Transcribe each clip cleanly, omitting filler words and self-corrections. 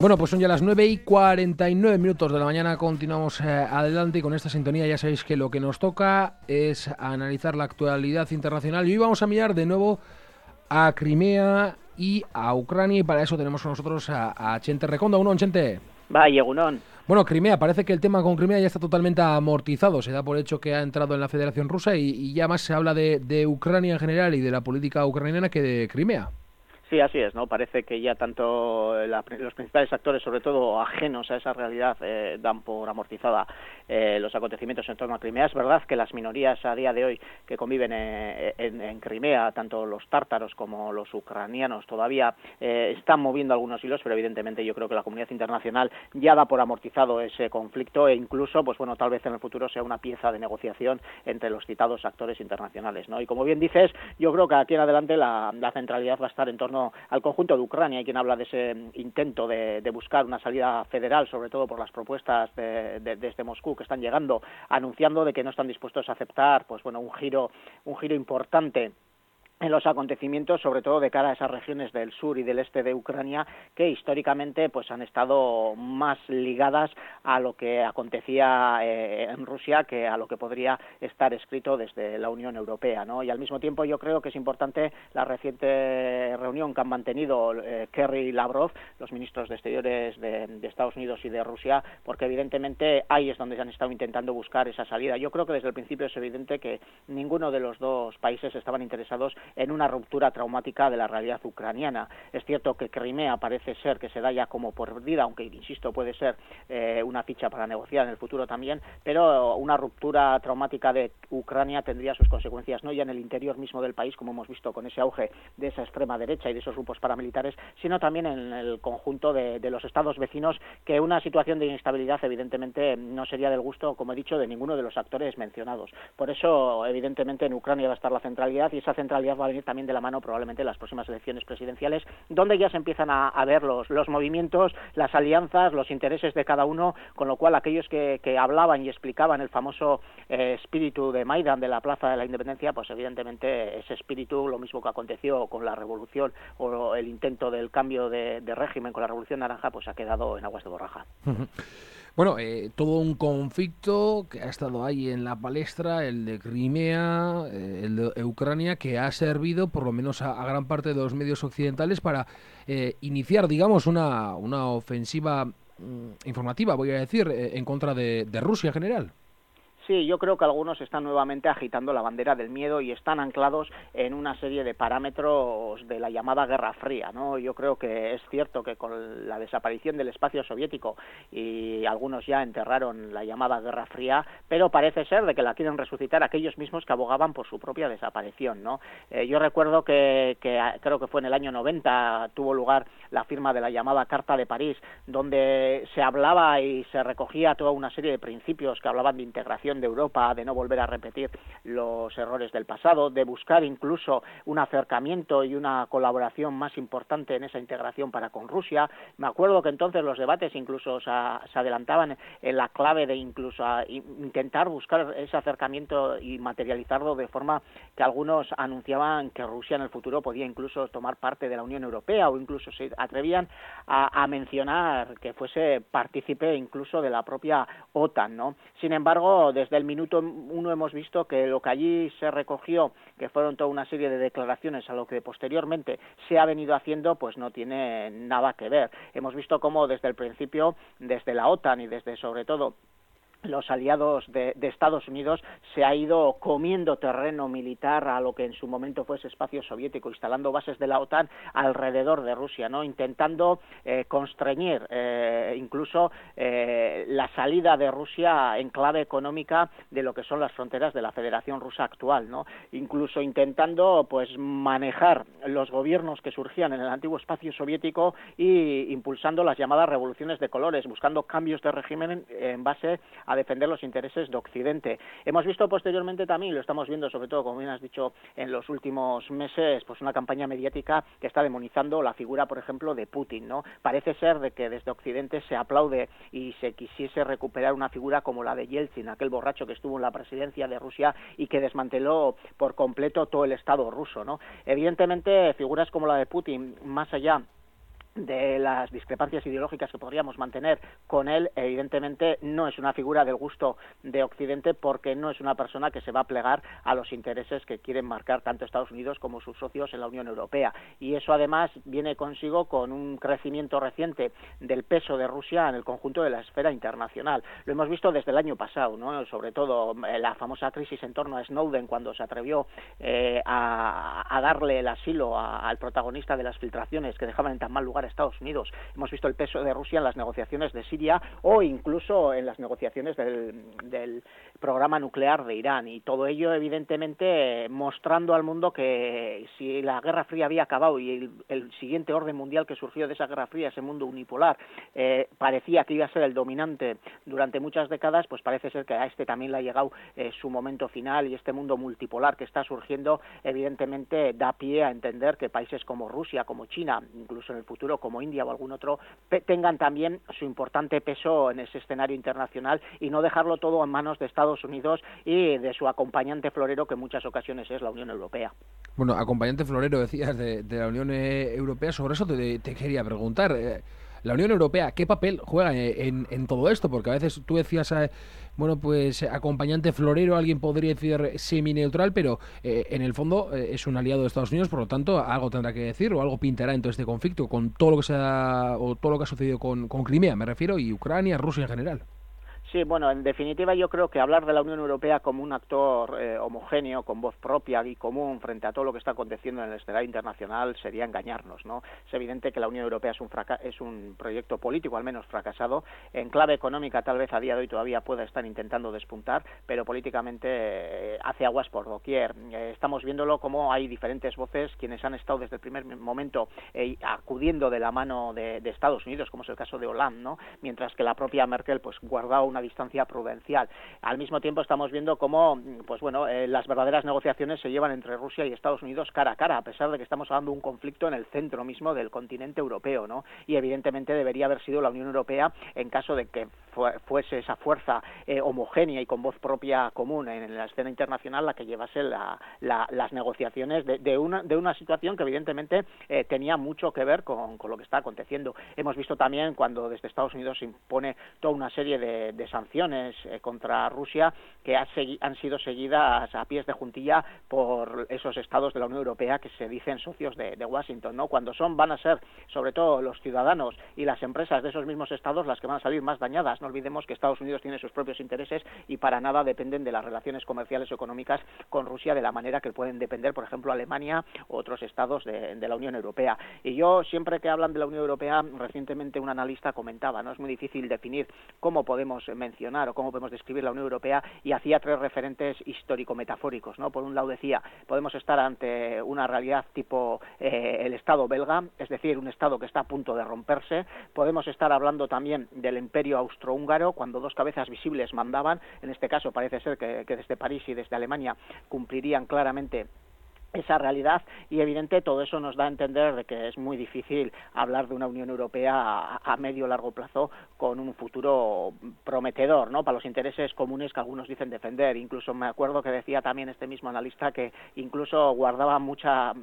Bueno, pues son ya las 9:49 de la mañana, continuamos adelante y con esta sintonía ya sabéis que lo que nos toca es analizar la actualidad internacional y hoy vamos a mirar de nuevo a Crimea y a Ucrania y para eso tenemos con nosotros a Chente Recondo. Uno, Chente. Vaya, Gunón. Bueno, Crimea, parece que el tema con Crimea ya está totalmente amortizado, se da por hecho que ha entrado en la Federación Rusa y ya más se habla de Ucrania en general y de la política ucraniana que de Crimea. Sí, así es, ¿no? Parece que ya tanto los principales actores, sobre todo ajenos a esa realidad, dan por amortizada los acontecimientos en torno a Crimea. Es verdad que las minorías a día de hoy que conviven en Crimea, tanto los tártaros como los ucranianos, todavía están moviendo algunos hilos, pero evidentemente yo creo que la comunidad internacional ya da por amortizado ese conflicto e incluso, pues bueno, tal vez en el futuro sea una pieza de negociación entre los citados actores internacionales, ¿no? Y como bien dices, yo creo que aquí en adelante la centralidad va a estar en torno al conjunto de Ucrania. Hay quien habla de ese intento de buscar una salida federal, sobre todo por las propuestas desde Moscú que están llegando, anunciando de que no están dispuestos a aceptar, pues bueno, un giro importante en los acontecimientos, sobre todo de cara a esas regiones del sur y del este de Ucrania, que históricamente pues han estado más ligadas a lo que acontecía en Rusia que a lo que podría estar escrito desde la Unión Europea, ¿no? Y al mismo tiempo yo creo que es importante la reciente reunión que han mantenido Kerry y Lavrov, los ministros de Exteriores de Estados Unidos y de Rusia, porque evidentemente ahí es donde se han estado intentando buscar esa salida. Yo creo que desde el principio es evidente que ninguno de los dos países estaban interesados en una ruptura traumática de la realidad ucraniana. Es cierto que Crimea parece ser que se da ya como por perdida, aunque insisto puede ser una ficha para negociar en el futuro también, pero una ruptura traumática de Ucrania tendría sus consecuencias no ya en el interior mismo del país, como hemos visto con ese auge de esa extrema derecha y de esos grupos paramilitares, sino también en el conjunto de los estados vecinos, que una situación de inestabilidad evidentemente no sería del gusto, como he dicho, de ninguno de los actores mencionados. Por eso evidentemente en Ucrania va a estar la centralidad y esa centralidad va a venir también de la mano probablemente en las próximas elecciones presidenciales, donde ya se empiezan a ver los movimientos, las alianzas, los intereses de cada uno, con lo cual aquellos que hablaban y explicaban el famoso espíritu de Maidan, de la Plaza de la Independencia, pues evidentemente ese espíritu, lo mismo que aconteció con la revolución o el intento del cambio de régimen con la Revolución Naranja, pues ha quedado en aguas de borraja. Bueno, todo un conflicto que ha estado ahí en la palestra, el de Crimea, el de Ucrania, que ha servido por lo menos a gran parte de los medios occidentales para iniciar, digamos, una ofensiva informativa, voy a decir, en contra de Rusia en general. Sí, yo creo que algunos están nuevamente agitando la bandera del miedo y están anclados en una serie de parámetros de la llamada Guerra Fría, ¿no? Yo creo que es cierto que con la desaparición del espacio soviético y algunos ya enterraron la llamada Guerra Fría, pero parece ser de que la quieren resucitar aquellos mismos que abogaban por su propia desaparición, ¿no? Yo recuerdo que creo que fue en el año 90 tuvo lugar la firma de la llamada Carta de París, donde se hablaba y se recogía toda una serie de principios que hablaban de integración de Europa, de no volver a repetir los errores del pasado, de buscar incluso un acercamiento y una colaboración más importante en esa integración para con Rusia. Me acuerdo que entonces los debates incluso se adelantaban en la clave de incluso intentar buscar ese acercamiento y materializarlo de forma que algunos anunciaban que Rusia en el futuro podía incluso tomar parte de la Unión Europea o incluso se atrevían a mencionar que fuese partícipe incluso de la propia OTAN, ¿no? Sin embargo, desde el minuto uno hemos visto que lo que allí se recogió, que fueron toda una serie de declaraciones a lo que posteriormente se ha venido haciendo, pues no tiene nada que ver. Hemos visto cómo desde el principio, desde la OTAN y desde sobre todo los aliados de Estados Unidos se ha ido comiendo terreno militar a lo que en su momento fue ese espacio soviético, instalando bases de la OTAN alrededor de Rusia, ¿no? Intentando constreñir incluso la salida de Rusia en clave económica de lo que son las fronteras de la Federación Rusa actual, ¿no? Incluso intentando pues manejar los gobiernos que surgían en el antiguo espacio soviético y impulsando las llamadas revoluciones de colores, buscando cambios de régimen en base a defender los intereses de Occidente. Hemos visto posteriormente también, lo estamos viendo sobre todo, como bien has dicho, en los últimos meses, pues una campaña mediática que está demonizando la figura, por ejemplo, de Putin, ¿no? Parece ser de que desde Occidente se aplaude y se quisiese recuperar una figura como la de Yeltsin, aquel borracho que estuvo en la presidencia de Rusia y que desmanteló por completo todo el Estado ruso, ¿no? Evidentemente, figuras como la de Putin, más allá de las discrepancias ideológicas que podríamos mantener con él, evidentemente no es una figura del gusto de Occidente, porque no es una persona que se va a plegar a los intereses que quieren marcar tanto Estados Unidos como sus socios en la Unión Europea. Y eso además viene consigo con un crecimiento reciente del peso de Rusia en el conjunto de la esfera internacional. Lo hemos visto desde el año pasado, ¿no? Sobre todo la famosa crisis en torno a Snowden, cuando se atrevió a darle el asilo al protagonista de las filtraciones que dejaban en tan mal lugar a Estados Unidos. Hemos visto el peso de Rusia en las negociaciones de Siria o incluso en las negociaciones del programa nuclear de Irán, y todo ello evidentemente mostrando al mundo que si la Guerra Fría había acabado y el siguiente orden mundial que surgió de esa Guerra Fría, ese mundo unipolar, parecía que iba a ser el dominante durante muchas décadas, pues parece ser que a este también le ha llegado su momento final, y este mundo multipolar que está surgiendo evidentemente da pie a entender que países como Rusia, como China, incluso en el futuro como India o algún otro, tengan también su importante peso en ese escenario internacional, y no dejarlo todo en manos de Estados Unidos y de su acompañante florero, que en muchas ocasiones es la Unión Europea. Bueno, acompañante florero, decías, de la Unión Europea. Sobre eso te quería preguntar. La Unión Europea, ¿qué papel juega en todo esto? Porque a veces tú decías, bueno, pues acompañante florero, alguien podría decir semi-neutral, pero en el fondo es un aliado de Estados Unidos, por lo tanto algo tendrá que decir o algo pintará en todo este conflicto, con todo lo que o todo lo que ha sucedido con Crimea, me refiero, y Ucrania, Rusia en general. Sí, bueno, en definitiva yo creo que hablar de la Unión Europea como un actor homogéneo, con voz propia y común frente a todo lo que está aconteciendo en el escenario internacional sería engañarnos, ¿no? Es evidente que la Unión Europea es un proyecto político, al menos fracasado. En clave económica tal vez a día de hoy todavía pueda estar intentando despuntar, pero políticamente hace aguas por doquier. Estamos viéndolo como hay diferentes voces quienes han estado desde el primer momento acudiendo de la mano de Estados Unidos, como es el caso de Hollande, ¿no? Mientras que la propia Merkel pues guardaba una distancia prudencial. Al mismo tiempo estamos viendo cómo pues bueno, las verdaderas negociaciones se llevan entre Rusia y Estados Unidos cara a cara, a pesar de que estamos hablando de un conflicto en el centro mismo del continente europeo, ¿no? Y evidentemente debería haber sido la Unión Europea, en caso de que fuese esa fuerza homogénea y con voz propia común en la escena internacional, la que llevase las negociaciones de una situación que evidentemente tenía mucho que ver con lo que está aconteciendo. Hemos visto también cuando desde Estados Unidos se impone toda una serie de sanciones contra Rusia, que han sido seguidas a pies de juntilla por esos estados de la Unión Europea que se dicen socios de Washington, ¿no? Cuando van a ser sobre todo los ciudadanos y las empresas de esos mismos estados las que van a salir más dañadas. No olvidemos que Estados Unidos tiene sus propios intereses y para nada dependen de las relaciones comerciales o económicas con Rusia de la manera que pueden depender, por ejemplo, Alemania u otros estados de la Unión Europea. Y yo, siempre que hablan de la Unión Europea, recientemente un analista comentaba, ¿no? Es muy difícil definir cómo podemos mencionar o cómo podemos describir la Unión Europea, y hacía tres referentes histórico-metafóricos, ¿no? Por un lado decía, podemos estar ante una realidad tipo el Estado belga, es decir, un Estado que está a punto de romperse. Podemos estar hablando también del Imperio Austrohúngaro, cuando dos cabezas visibles mandaban. En este caso parece ser que desde París y desde Alemania cumplirían claramente esa realidad, y evidente todo eso nos da a entender de que es muy difícil hablar de una Unión Europea a medio o largo plazo con un futuro prometedor, ¿no? Para los intereses comunes que algunos dicen defender. Incluso me acuerdo que decía también este mismo analista que incluso guardaba mucha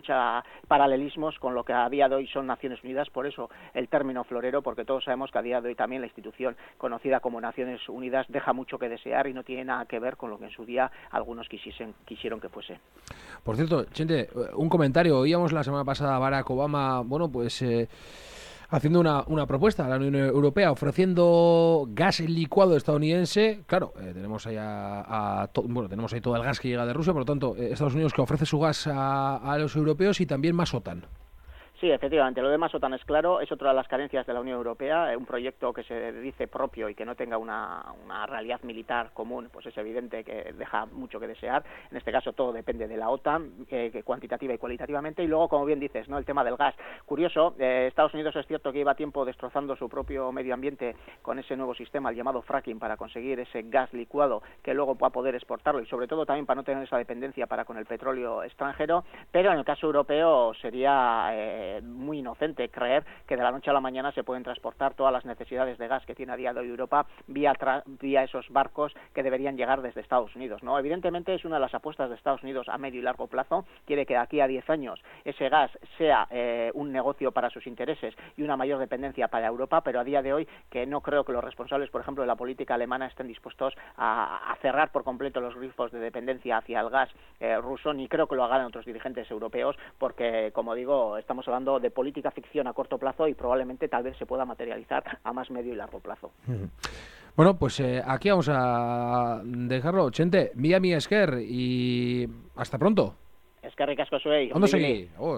paralelismos con lo que a día de hoy son Naciones Unidas, por eso el término florero, porque todos sabemos que a día de hoy también la institución conocida como Naciones Unidas deja mucho que desear y no tiene nada que ver con lo que en su día algunos quisieron que fuese. Por cierto, Chente, un comentario. Oíamos la semana pasada a Barack Obama, bueno, pues haciendo una propuesta a la Unión Europea, ofreciendo gas licuado estadounidense. Claro, tenemos ahí tenemos ahí todo el gas que llega de Rusia, por lo tanto, Estados Unidos que ofrece su gas a los europeos y también más OTAN. Sí, efectivamente, lo demás OTAN es claro, es otra de las carencias de la Unión Europea, un proyecto que se dice propio y que no tenga una realidad militar común, pues es evidente que deja mucho que desear. En este caso todo depende de la OTAN, cuantitativa y cualitativamente, y luego, como bien dices, ¿no? El tema del gas. Curioso, Estados Unidos es cierto que lleva tiempo destrozando su propio medio ambiente con ese nuevo sistema, el llamado fracking, para conseguir ese gas licuado que luego va a poder exportarlo, y sobre todo también para no tener esa dependencia para con el petróleo extranjero, pero en el caso europeo sería muy inocente creer que de la noche a la mañana se pueden transportar todas las necesidades de gas que tiene a día de hoy Europa vía esos barcos que deberían llegar desde Estados Unidos, ¿no? Evidentemente es una de las apuestas de Estados Unidos a medio y largo plazo, quiere que de aquí a 10 años ese gas sea un negocio para sus intereses y una mayor dependencia para Europa, pero a día de hoy que no creo que los responsables, por ejemplo, de la política alemana estén dispuestos a cerrar por completo los grifos de dependencia hacia el gas ruso, ni creo que lo hagan otros dirigentes europeos, porque, como digo, estamos hablando de política ficción a corto plazo y probablemente tal vez se pueda materializar a más medio y largo plazo. Bueno, pues aquí vamos a dejarlo. Chente, mila esker y hasta pronto. Eskerrik asko zuei. Ondo segi.